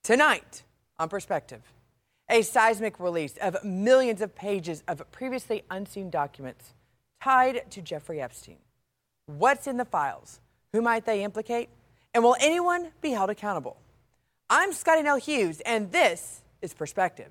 Tonight on Perspective, a seismic release of millions of pages of previously unseen documents tied to Jeffrey Epstein. What's in the files? Who might they implicate? And will anyone be held accountable? I'm Scotty Nell Hughes, and this is Perspective.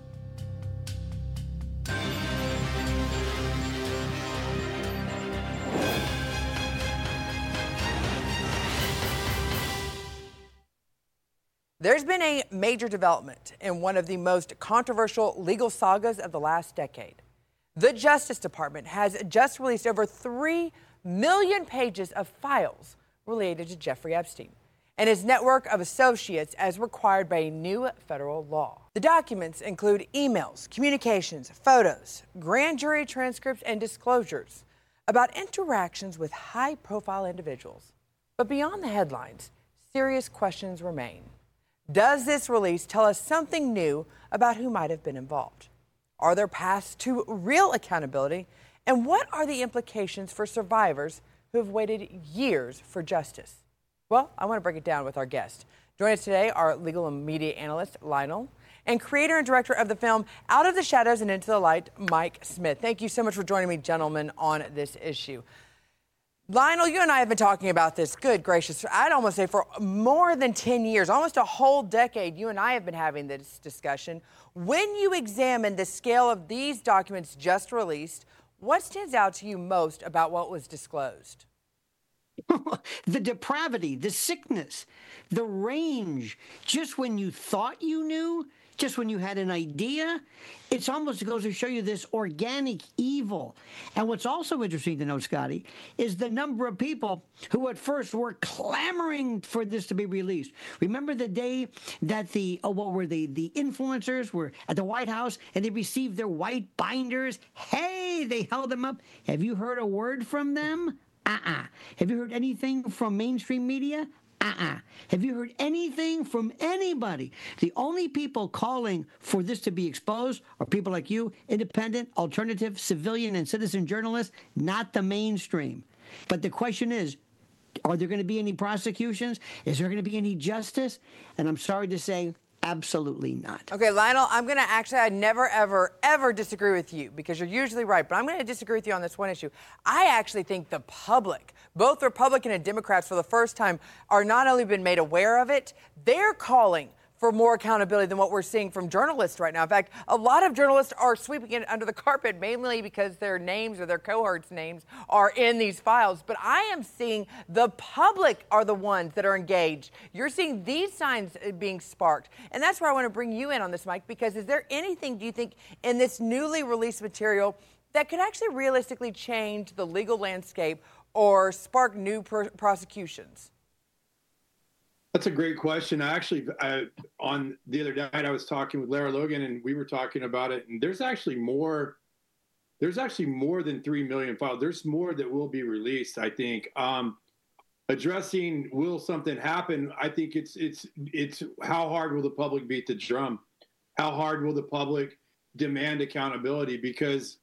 There's been a major development in one of the most controversial legal sagas of the last decade. The Justice Department has just released over 3 million pages of files related to Jeffrey Epstein and his network of associates as required by a new federal law. The documents include emails, communications, photos, grand jury transcripts, and disclosures about interactions with high-profile individuals. But beyond the headlines, serious questions remain. Does this release tell us something new about who might have been involved? Are there paths to real accountability? And what are the implications for survivors who have waited years for justice? Well, I want to break it down with our guest. Joining us today are legal and media analyst Lionel and creator and director of the film Out of the Shadows and Into the Light, Mike Smith. Thank you so much for joining me, gentlemen, on this issue. Lionel, you and I have been talking about this, good gracious, I'd almost say for more than 10 years, almost a whole decade, you and I have been having this discussion. When you examine the scale of these documents just released, what stands out to you most about what was disclosed? The depravity, the sickness, the range. Just when you thought you knew, just when you had an idea, it almost goes to show you this organic evil. And what's also interesting to know, Scotty, is the number of people who at first were clamoring for this to be released. Remember the day that the influencers were at the White House and they received their white binders? Hey, they held them up. Have you heard a word from them? Have you heard anything from mainstream media? Have you heard anything from anybody? The only people calling for this to be exposed are people like you, independent, alternative, civilian, and citizen journalists, not the mainstream. But the question is, are there going to be any prosecutions? Is there going to be any justice? And I'm sorry to say, absolutely not. Okay, Lionel, I never, ever disagree with you because you're usually right, but I'm going to disagree with you on this one issue. I actually think the public, both Republican and Democrats for the first time, are not only been made aware of it, they're calling for more accountability than what we're seeing from journalists right now. In fact, a lot of journalists are sweeping it under the carpet, mainly because their names or their cohorts' names are in these files. But I am seeing the public are the ones that are engaged. You're seeing these signs being sparked. And that's where I want to bring you in on this, Mike, because is there anything, do you think, in this newly released material that could actually realistically change the legal landscape or spark new prosecutions? That's a great question. On the other night, I was talking with Lara Logan, and we were talking about it. And there's actually more than 3 million files. There's more that will be released, I think. Addressing will something happen? I think it's how hard will the public beat the drum? How hard will the public demand accountability? Because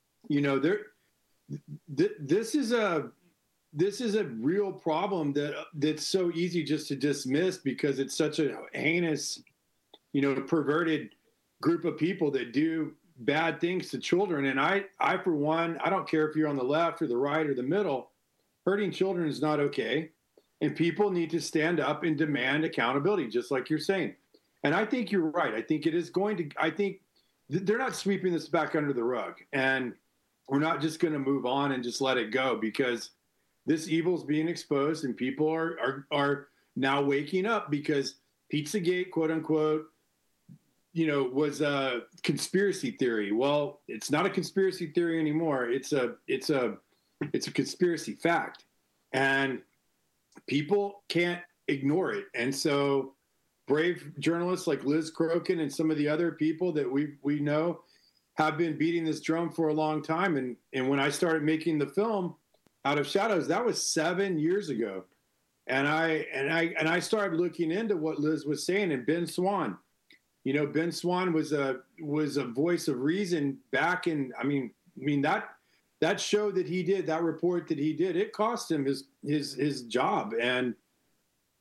this is a real problem that's so easy just to dismiss because it's such a heinous, perverted group of people that do bad things to children. And I, for one, I don't care if you're on the left or the right or the middle, hurting children is not okay. And people need to stand up and demand accountability, just like you're saying. And I think you're right. I think they're not sweeping this back under the rug. And we're not just going to move on and just let it go because this evil is being exposed and people are now waking up because Pizzagate, quote unquote, was a conspiracy theory. Well, it's not a conspiracy theory anymore. It's a conspiracy fact, and people can't ignore it. And so brave journalists like Liz Crokin and some of the other people that we know have been beating this drum for a long time. And when I started making the film Out of Shadows, that was 7 years ago. And I started looking into what Liz was saying, and Ben Swann. Ben Swann was a voice of reason back in, that show that he did, that report that he did, it cost him his job. And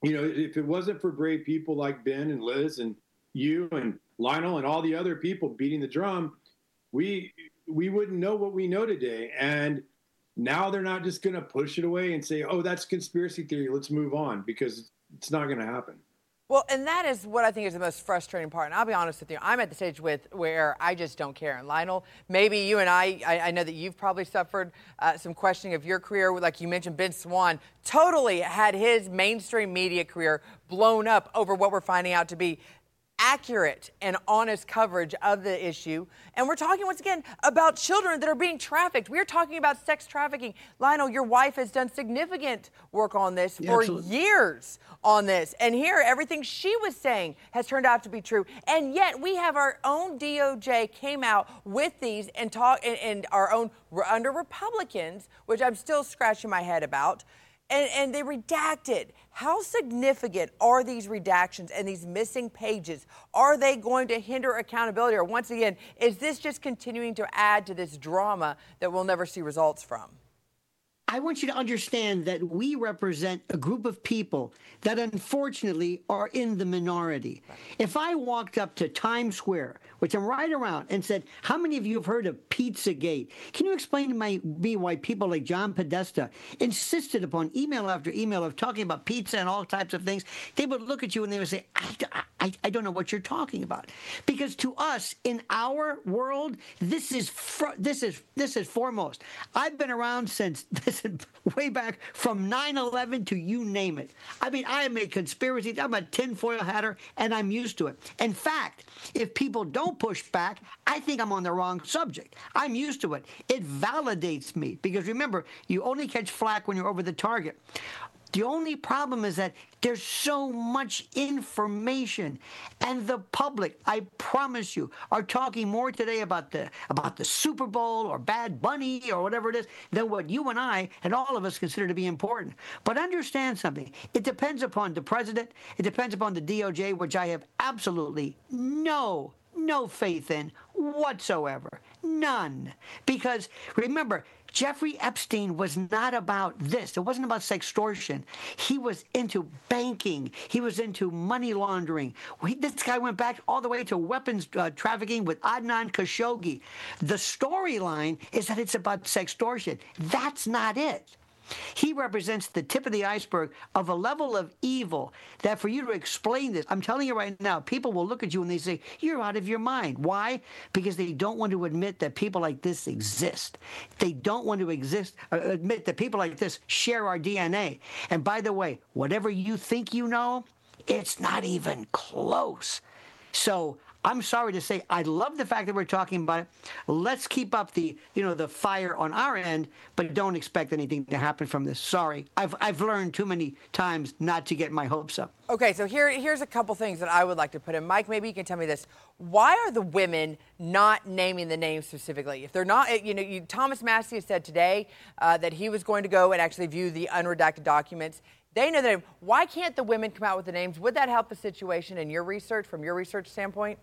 if it wasn't for brave people like Ben and Liz and you and Lionel and all the other people beating the drum, we wouldn't know what we know today. And now they're not just going to push it away and say, oh, that's conspiracy theory, let's move on, because it's not going to happen. Well, and that is what I think is the most frustrating part. And I'll be honest with you, I'm at the stage where I just don't care. And Lionel, maybe you and I know that you've probably suffered some questioning of your career. Like you mentioned, Ben Swann totally had his mainstream media career blown up over what we're finding out to be accurate and honest coverage of the issue. And we're talking once again about children that are being trafficked. We're talking about sex trafficking. Lionel, your wife has done significant work on this for years on this. And here, everything she was saying has turned out to be true. And yet we have our own DOJ came out with these and our own under Republicans, which I'm still scratching my head about. And they redacted. How significant are these redactions and these missing pages? Are they going to hinder accountability? Or once again, is this just continuing to add to this drama that we'll never see results from? I want you to understand that we represent a group of people that unfortunately are in the minority. If I walked up to Times Square, which I'm right around, and said, how many of you have heard of Pizzagate? Can you explain to me why people like John Podesta insisted upon email after email of talking about pizza and all types of things? They would look at you and they would say, I don't know what you're talking about. Because to us, in our world, this is foremost. I've been around since way back from 9/11 to you name it. I mean, I am a conspiracy. I'm a tinfoil hatter, and I'm used to it. In fact, if people don't push back, I think I'm on the wrong subject. I'm used to it. It validates me because remember, you only catch flack when you're over the target. The only problem is that there's so much information, and the public, I promise you, are talking more today about the Super Bowl or Bad Bunny or whatever it is than what you and I and all of us consider to be important. But understand something. It depends upon the president. It depends upon the DOJ, which I have absolutely no faith in whatsoever. None. Because remember, Jeffrey Epstein was not about this. It wasn't about sextortion. He was into banking. He was into money laundering. This guy went back all the way to weapons trafficking with Adnan Khashoggi. The storyline is that it's about sextortion. That's not it. He represents the tip of the iceberg of a level of evil that for you to explain this, I'm telling you right now, people will look at you and they say, you're out of your mind. Why? Because they don't want to admit that people like this exist. They don't want to admit that people like this share our DNA. And by the way, whatever you think you know, it's not even close. So I'm sorry to say, I love the fact that we're talking about it. Let's keep up the fire on our end, but don't expect anything to happen from this. Sorry, I've learned too many times not to get my hopes up. Okay, so here's a couple things that I would like to put in. Mike, maybe you can tell me this. Why are the women not naming the names specifically? If they're not, Thomas Massie said today that he was going to go and actually view the unredacted documents. They know the name. Why can't the women come out with the names? Would that help the situation in your research, from your research standpoint?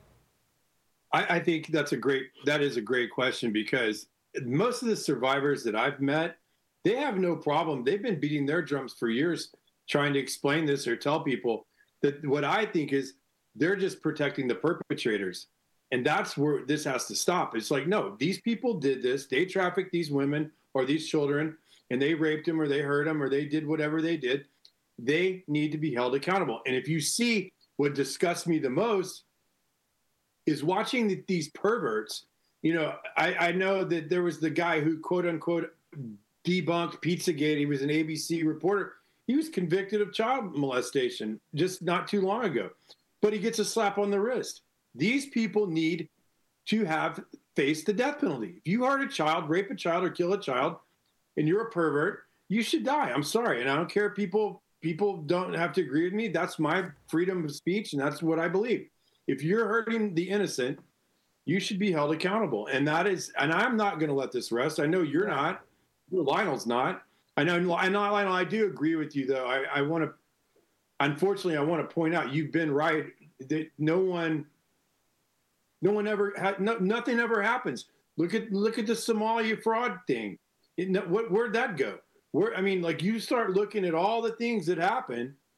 I think that is a great question, because most of the survivors that I've met, they have no problem. They've been beating their drums for years trying to explain this or tell people that what I think is they're just protecting the perpetrators. And that's where this has to stop. It's like, no, these people did this. They trafficked these women or these children, and they raped them or they hurt them or they did whatever they did. They need to be held accountable. And if you see what disgusts me the most is watching these perverts. I know that there was the guy who, quote unquote, debunked Pizzagate. He was an ABC reporter. He was convicted of child molestation just not too long ago, but he gets a slap on the wrist. These people need to face the death penalty. If you hurt a child, rape a child, or kill a child, and you're a pervert, you should die. I'm sorry. And I don't care if people don't have to agree with me. That's my freedom of speech, and that's what I believe. If you're hurting the innocent, you should be held accountable. And I'm not going to let this rest. I know you're not. Lionel's not. I know, Lionel, I do agree with you, though. Unfortunately, I want to point out, you've been right. That nothing ever happens. Look at the Somalia fraud thing. Where'd that go? You start looking at all the things that happen,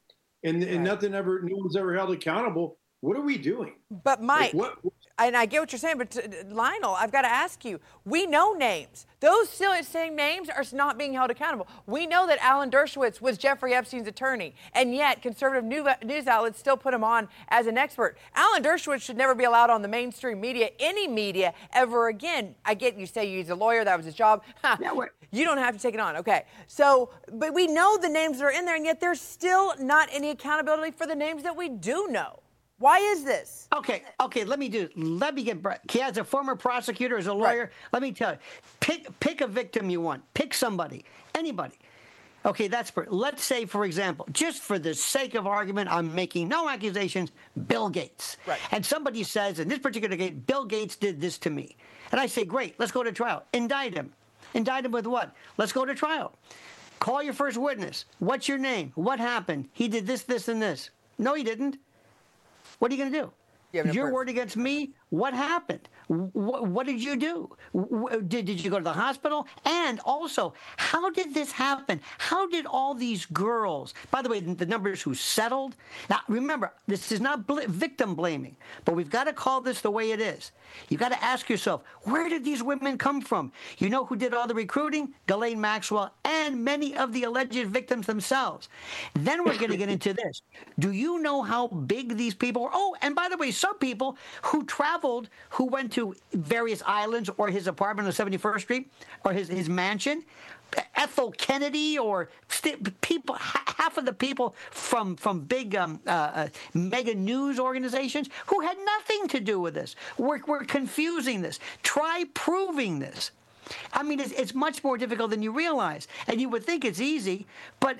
and no one's ever held accountable. What are we doing? But Mike, what? And I get what you're saying, but Lionel, I've got to ask you, we know names. Those still same names are not being held accountable. We know that Alan Dershowitz was Jeffrey Epstein's attorney, and yet conservative news outlets still put him on as an expert. Alan Dershowitz should never be allowed on the mainstream media, any media, ever again. I get you say he's a lawyer, that was his job. You don't have to take it on. Okay. So, but we know the names that are in there, and yet there's still not any accountability for the names that we do know. Why is this? Okay, let me get as a former prosecutor, as a lawyer, Right. Let me tell you, pick a victim you want. Pick somebody, anybody. Okay, let's say, for example, just for the sake of argument, I'm making no accusations, Bill Gates. Right. And somebody says, in this particular case, Bill Gates did this to me. And I say, great, let's go to trial. Indict him. Indict him with what? Let's go to trial. Call your first witness. What's your name? What happened? He did this, this, and this. No, he didn't. What are you going to do? Your word against me? What happened? What did you do? Did you go to the hospital? And also, how did this happen? How did all these girls, by the way, the numbers who settled? Now, remember, this is not victim blaming, but we've got to call this the way it is. You've got to ask yourself, where did these women come from? You know who did all the recruiting? Ghislaine Maxwell and many of the alleged victims themselves. Then we're going to get into this. Do you know how big these people are? Oh, and by the way, some people who traveled, who went to various islands or his apartment on 71st Street or his mansion, Ethel Kennedy or people, half of the people from big mega news organizations who had nothing to do with this. We're confusing this. Try proving this. I mean, it's much more difficult than you realize. And you would think it's easy, but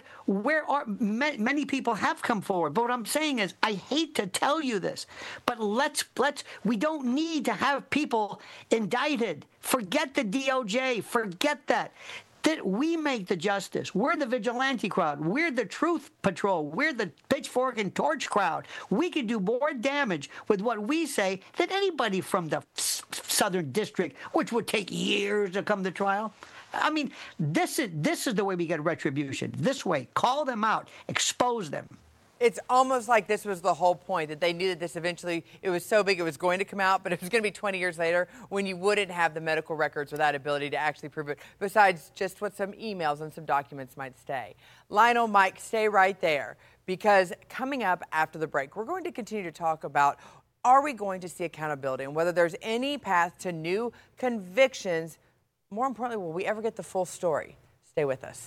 many people have come forward. But what I'm saying is, I hate to tell you this, but we don't need to have people indicted. Forget the DOJ. Forget that. That we make the justice. We're the vigilante crowd. We're the truth patrol. We're the pitchfork and torch crowd. We can do more damage with what we say than anybody from the Southern District, which would take years to come to trial. I mean, this is the way we get retribution. This way, call them out, expose them. It's almost like this was the whole point, that they knew that this eventually, it was so big it was going to come out, but it was going to be 20 years later when you wouldn't have the medical records or that ability to actually prove it, besides just what some emails and some documents might say. Lionel, Mike, stay right there, because coming up after the break, we're going to continue to talk about, are we going to see accountability and whether there's any path to new convictions? More importantly, will we ever get the full story? Stay with us.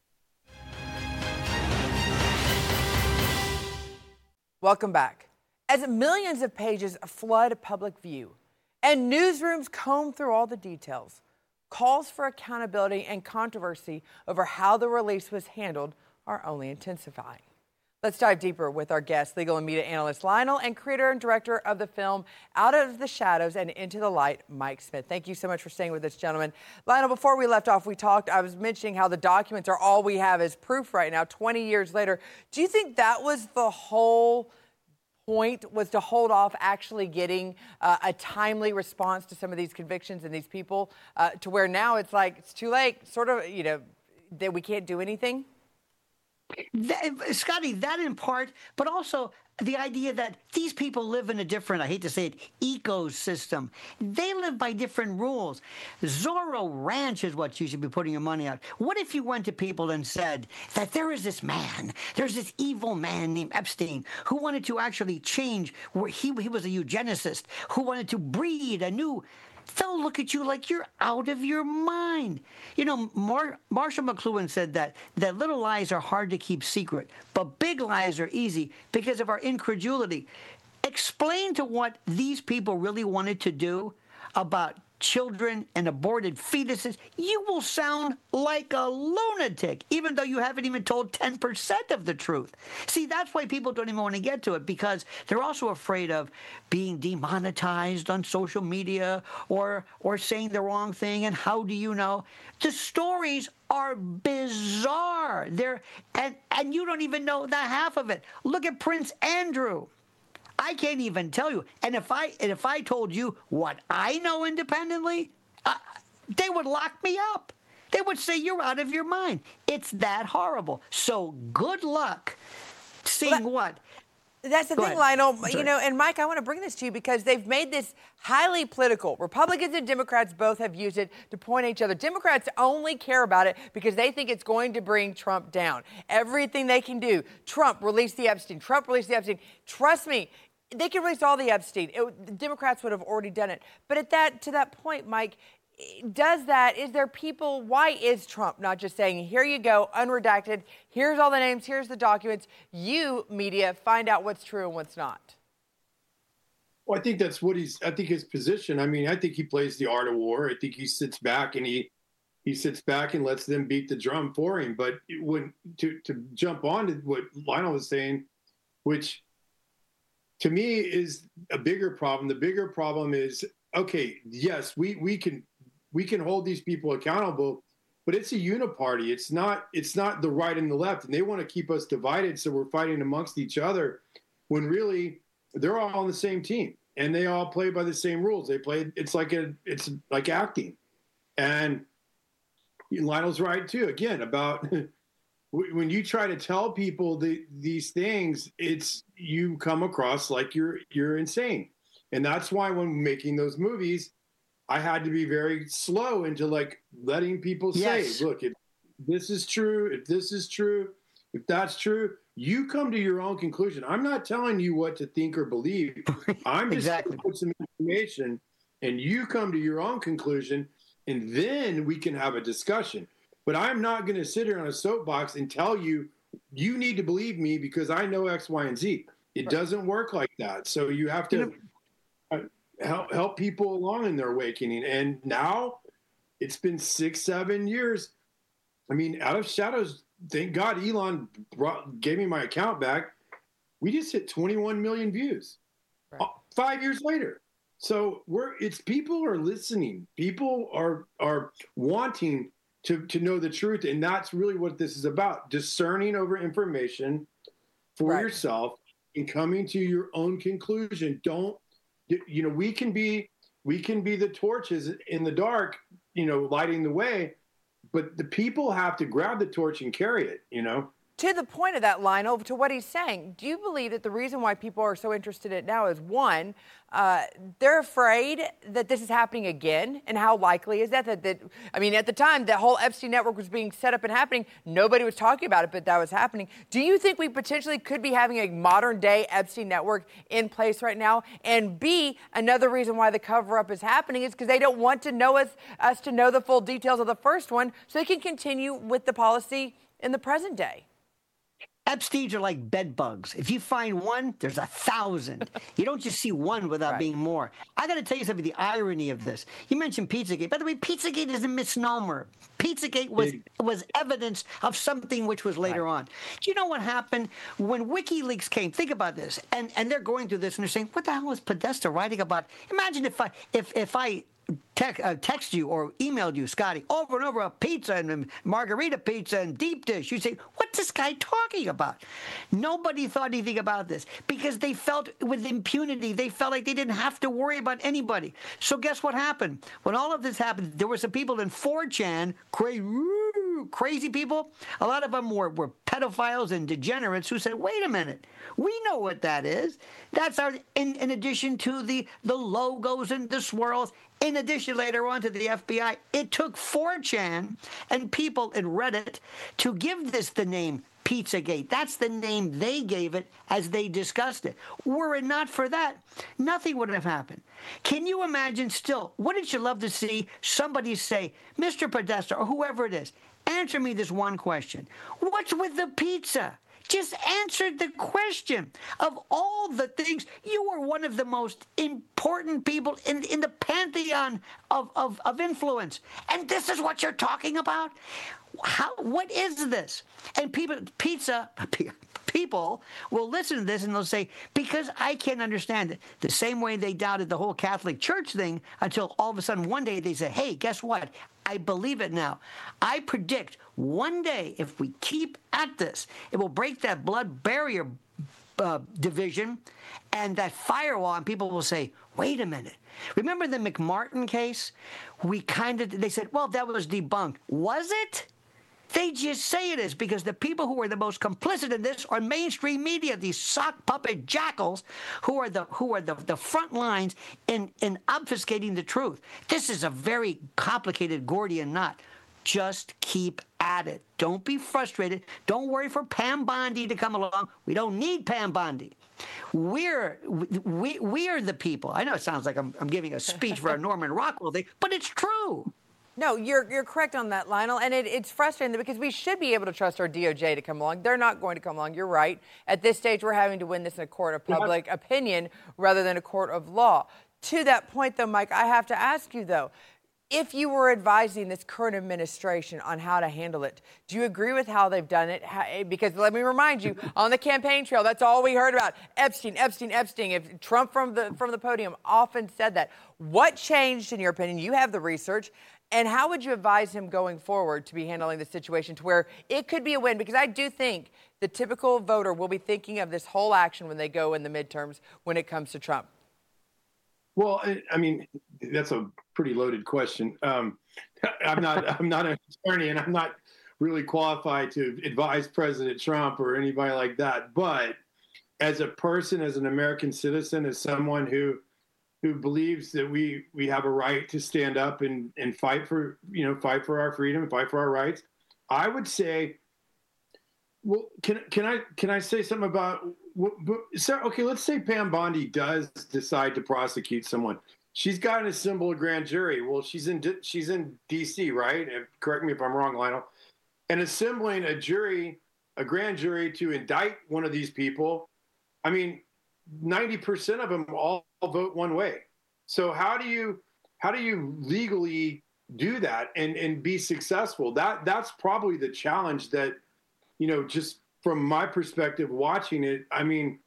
Welcome back. As millions of pages flood public view and newsrooms comb through all the details, calls for accountability and controversy over how the release was handled are only intensifying. Let's dive deeper with our guest, legal and media analyst Lionel, and creator and director of the film Out of the Shadows and Into the Light, Mike Smith. Thank you so much for staying with us, gentlemen. Lionel, before we left off, I was mentioning how the documents are all we have as proof right now, 20 years later. Do you think that was the whole point, was to hold off actually getting a timely response to some of these convictions and these people, to where now it's like it's too late, sort of, that we can't do anything? Scotty, that in part, but also the idea that these people live in a different, I hate to say it, ecosystem. They live by different rules. Zorro Ranch is what you should be putting your money on. What if you went to people and said that there's this evil man named Epstein who wanted to actually change, where he was a eugenicist, who wanted to breed a new... They'll look at you like you're out of your mind. You know, Marshall McLuhan said that little lies are hard to keep secret, but big lies are easy because of our incredulity. Explain to what these people really wanted to do about children and aborted fetuses. You will sound like a lunatic, even though you haven't even told 10% of the truth. See, that's why people don't even want to get to it, because they're also afraid of being demonetized on social media or saying the wrong thing. And how do you know? The stories are bizarre. And you don't even know the half of it. Look at Prince Andrew. I can't even tell you. And if I told you what I know independently, they would lock me up. They would say you're out of your mind. It's that horrible. So good luck seeing what? That's the Go thing, ahead. Lionel. I'm sorry. And Mike, I want to bring this to you because they've made this highly political. Republicans and Democrats both have used it to point at each other. Democrats only care about it because they think it's going to bring Trump down. Everything they can do. Trump, release the Epstein. Trump, release the Epstein. Trust me, they can release all the Epstein. The Democrats would have already done it. But to that point, Mike, is there people, why is Trump not just saying, here you go, unredacted, here's all the names, here's the documents, you, media, find out what's true and what's not? Well, I think that's I think his position. I mean, I think he plays the art of war. I think he sits back and he sits back and lets them beat the drum for him. But to jump on to what Lionel was saying, which to me is a bigger problem. The bigger problem is, okay, yes, we can hold these people accountable, but it's a uniparty. It's not the right and the left, and they want to keep us divided, so we're fighting amongst each other when really they're all on the same team and they all play by the same rules. It's like acting. And Lionel's right too, again, about when you try to tell people these things, you come across like you're insane. And that's why when making those movies, I had to be very slow into like letting people say, Yes. look, if this is true, if this is true, if that's true, you come to your own conclusion. I'm not telling you what to think or believe. I'm just Exactly. put some information and you come to your own conclusion and then we can have a discussion. But I'm not going to sit here on a soapbox and tell you, you need to believe me because I know X, Y, and Z. It doesn't work like that. So you have to help people along in their awakening. And now it's been 6-7 years. I mean, Out of Shadows, thank God Elon gave me my account back. We just hit 21 million views 5 years later. So people are listening. People are wanting to know the truth. And that's really what this is about. Discerning over information for yourself and coming to your own conclusion. We can be the torches in the dark, lighting the way, but the people have to grab the torch and carry it, To the point of that, Lionel, to what he's saying, do you believe that the reason why people are so interested in it now is, one, they're afraid that this is happening again? And how likely is that? At the time, the whole Epstein network was being set up and happening. Nobody was talking about it, but that was happening. Do you think we potentially could be having a modern-day Epstein network in place right now? And B, another reason why the cover-up is happening is because they don't want to know us to know the full details of the first one so they can continue with the policy in the present day. Epsteins are like bed bugs. If you find one, there's 1,000. You don't just see one without being more. I got to tell you something, the irony of this. You mentioned Pizzagate. By the way, Pizzagate is a misnomer. Pizzagate was evidence of something which was later on. Do you know what happened when WikiLeaks came? Think about this. And they're going through this and they're saying, what the hell is Podesta writing about? Imagine if I text you or emailed you, Scotty, over and over a pizza and margarita pizza and deep dish. You say, what's this guy talking about? Nobody thought anything about this because they felt with impunity. They felt like they didn't have to worry about anybody. So guess what happened? When all of this happened, there were some people in 4chan, crazy people. A lot of them were pedophiles and degenerates who said, wait a minute, we know what that is. That's in addition to the logos and the swirls. In addition, later on to the FBI, it took 4chan and people in Reddit to give this the name Pizzagate. That's the name they gave it as they discussed it. Were it not for that, nothing would have happened. Can you imagine still, wouldn't you love to see somebody say, Mr. Podesta, or whoever it is, answer me this one question. What's with the pizza? Just answered the question. Of all the things, you were one of the most important people in the pantheon of influence. And this is what you're talking about? What is this? And people will listen to this and they'll say, because I can't understand it. The same way they doubted the whole Catholic Church thing until all of a sudden one day they say, hey, guess what? I believe it now. I predict one day, if we keep at this, it will break that blood barrier division and that firewall, and people will say, wait a minute. Remember the McMartin case? They said, well, that was debunked. Was it? They just say it is because the people who are the most complicit in this are mainstream media, these sock puppet jackals who are the front lines in obfuscating the truth. This is a very complicated Gordian knot. Just keep at it. Don't be frustrated. Don't worry for Pam Bondi to come along. We don't need Pam Bondi. We're the people. I know it sounds like I'm giving a speech for a Norman Rockwell thing, but it's true. No, you're correct on that, Lionel, and it's frustrating because we should be able to trust our DOJ to come along. They're not going to come along. You're right. At this stage, we're having to win this in a court of public opinion rather than a court of law. To that point, though, Mike, I have to ask you, though, if you were advising this current administration on how to handle it, do you agree with how they've done it? Because let me remind you, on the campaign trail, that's all we heard about. Epstein, Epstein, Epstein. If Trump from the podium often said that. What changed, in your opinion? You have the research. And how would you advise him going forward to be handling the situation to where it could be a win? Because I do think the typical voter will be thinking of this whole action when they go in the midterms when it comes to Trump. Well, I mean, that's a pretty loaded question. I'm not an attorney, and I'm not really qualified to advise President Trump or anybody like that. But as a person, as an American citizen, as someone who believes that we have a right to stand up and fight for our freedom, fight for our rights, I would say, well, can I say something about? So, okay, let's say Pam Bondi does decide to prosecute someone. She's got an assemble a grand jury. Well, she's in D.C., right? And correct me if I'm wrong, Lionel. And assembling a grand jury to indict one of these people, I mean, 90% of them all vote one way. So how do you legally do that and be successful? That's probably the challenge that, just from my perspective, watching it, I mean,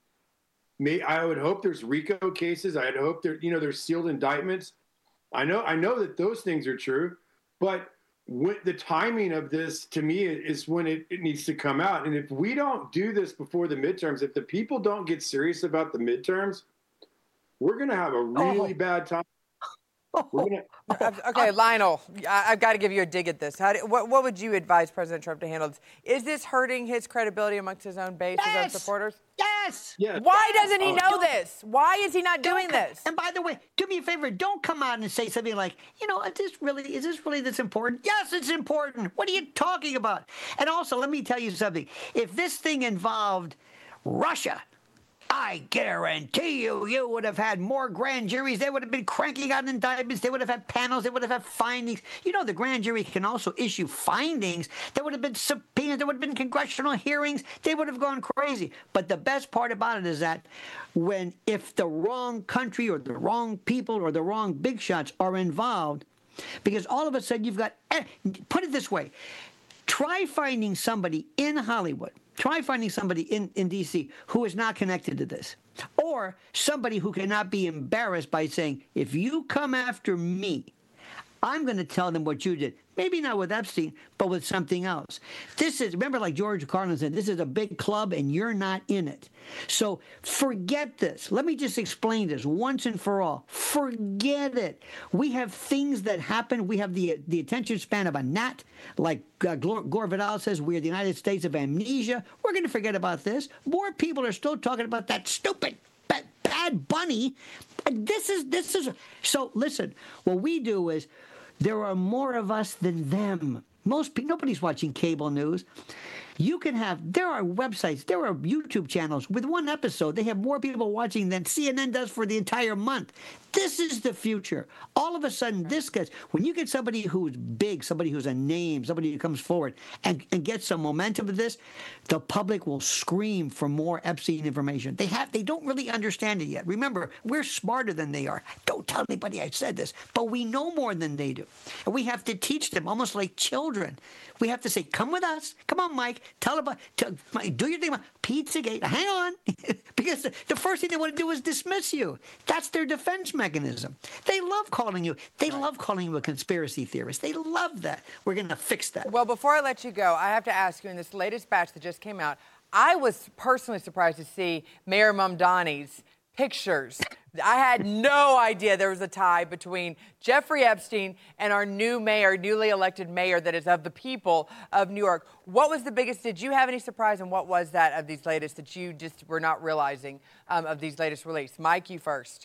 I would hope there's RICO cases. I'd hope there's sealed indictments. I know that those things are true, but the timing of this, to me, is when it needs to come out. And if we don't do this before the midterms, if the people don't get serious about the midterms, we're going to have a really bad time. Okay, Lionel, I've got to give you a dig at this. What would you advise President Trump to handle this? Is this hurting his credibility amongst his own base, his own supporters? Yes. Why doesn't he know this? Why is he not doing this? And by the way, do me a favor, don't come out and say something like, is this really this important? Yes, it's important. What are you talking about? And also, let me tell you something. If this thing involved Russia, I guarantee you would have had more grand juries. They would have been cranking out indictments. They would have had panels. They would have had findings. The grand jury can also issue findings. There would have been subpoenas. There would have been congressional hearings. They would have gone crazy. But the best part about it is that if the wrong country or the wrong people or the wrong big shots are involved, because all of a sudden you've got, put it this way, try finding somebody in Hollywood. Try finding somebody in D.C. who is not connected to this. Or somebody who cannot be embarrassed by saying, if you come after me, I'm going to tell them what you did. Maybe not with Epstein, but with something else. Remember, like George Carlin said, this is a big club and you're not in it. So forget this. Let me just explain this once and for all. Forget it. We have things that happen. We have the attention span of a gnat. Like Gore Vidal says, we are the United States of amnesia. We're going to forget about this. More people are still talking about that stupid Bad Bunny. This is. So listen, what we do is, there are more of us than them. Nobody's watching cable news. There are websites, there are YouTube channels. With one episode, they have more people watching than CNN does for the entire month. This is the future. All of a sudden, when you get somebody who's big, somebody who's a name, somebody who comes forward and gets some momentum of this, the public will scream for more Epstein information. They don't really understand it yet. Remember, we're smarter than they are. Don't tell anybody I said this, but we know more than they do. And we have to teach them almost like children. We have to say, come with us. Come on, Mike. Do your thing. Pizzagate. Hang on. Because the first thing they want to do is dismiss you. That's their defense mechanism. They love calling you. They love calling you a conspiracy theorist. They love that. We're going to fix that. Well, before I let you go, I have to ask you, in this latest batch that just came out, I was personally surprised to see Mayor Mamdani's pictures. I had no idea there was a tie between Jeffrey Epstein and our new mayor, newly elected mayor that is of the people of New York. What was the biggest? Did you have any surprise, and what was that of these latest that you just were not realizing of these latest release? Mike, you first.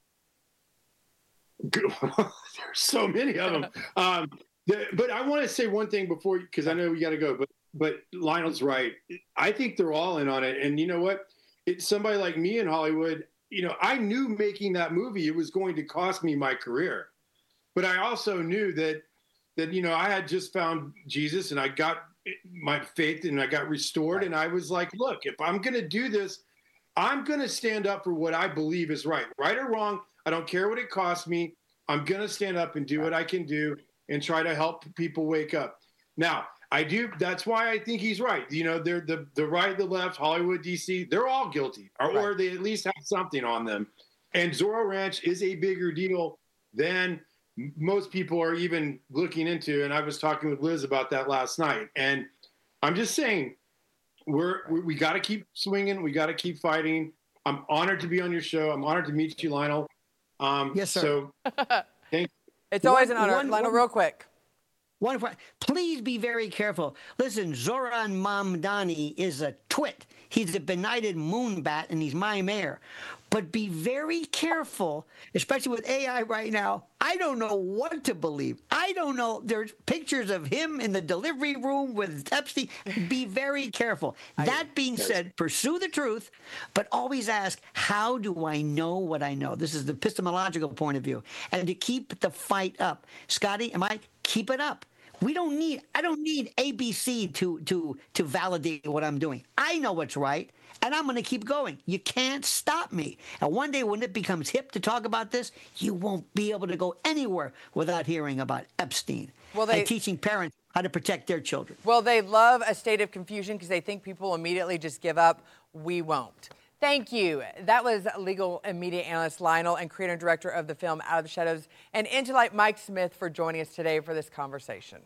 There's so many of them. But I want to say one thing before, because I know we got to go, but Lionel's right. I think they're all in on it. And you know what? It's somebody like me in Hollywood. I knew making that movie, it was going to cost me my career. But I also knew that I had just found Jesus and I got my faith and I got restored. Right. And I was like, look, if I'm going to do this, I'm going to stand up for what I believe is right. Right or wrong, I don't care what it costs me. I'm going to stand up and do what I can do and try to help people wake up. Now, I do. That's why I think he's right. They're the right, the left, Hollywood, DC, they're all guilty, or they at least have something on them. And Zorro Ranch is a bigger deal than most people are even looking into. And I was talking with Liz about that last night. And I'm just saying, we got to keep swinging. We got to keep fighting. I'm honored to be on your show. I'm honored to meet you, Lionel. Yes, sir. So, thank you. It's always an honor. Lionel, real quick. Wonderful. Please be very careful. Listen, Zoran Mamdani is a twit. He's a benighted moonbat, and he's my mayor. But be very careful, especially with AI right now. I don't know what to believe. I don't know. There's pictures of him in the delivery room with Epstein. Be very careful. That being said, pursue the truth, but always ask, how do I know what I know? This is the epistemological point of view. And to keep the fight up. Scotty and Mike, keep it up. I don't need ABC to validate what I'm doing. I know what's right, and I'm going to keep going. You can't stop me. And one day when it becomes hip to talk about this, you won't be able to go anywhere without hearing about Epstein and teaching parents how to protect their children. Well, they love a state of confusion because they think people immediately just give up. We won't. Thank you. That was legal and media analyst Lionel and creator and director of the film Out of the Shadows and Into Light Mike Smith for joining us today for this conversation.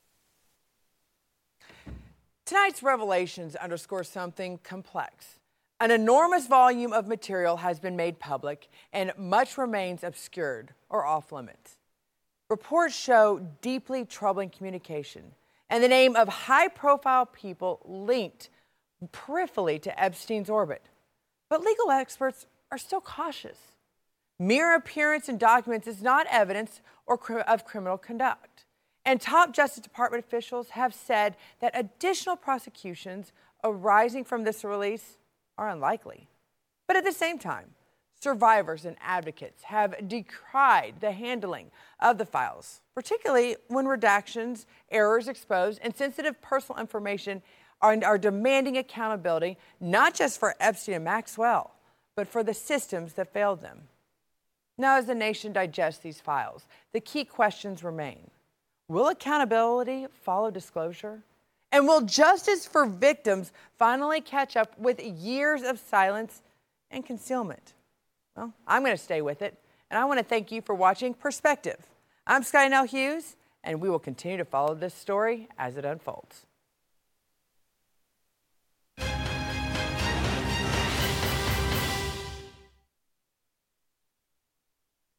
Tonight's revelations underscore something complex. An enormous volume of material has been made public and much remains obscured or off limits. Reports show deeply troubling communication and the name of high-profile people linked peripherally to Epstein's orbit. But legal experts are still cautious. Mere appearance in documents is not evidence of criminal conduct. And top Justice Department officials have said that additional prosecutions arising from this release are unlikely. But at the same time, survivors and advocates have decried the handling of the files, particularly when redactions, errors exposed, and sensitive personal information are demanding accountability, not just for Epstein and Maxwell, but for the systems that failed them. Now, as the nation digests these files, the key questions remain. Will accountability follow disclosure? And will justice for victims finally catch up with years of silence and concealment? Well, I'm going to stay with it, and I want to thank you for watching Perspective. I'm Skynell Hughes, and we will continue to follow this story as it unfolds.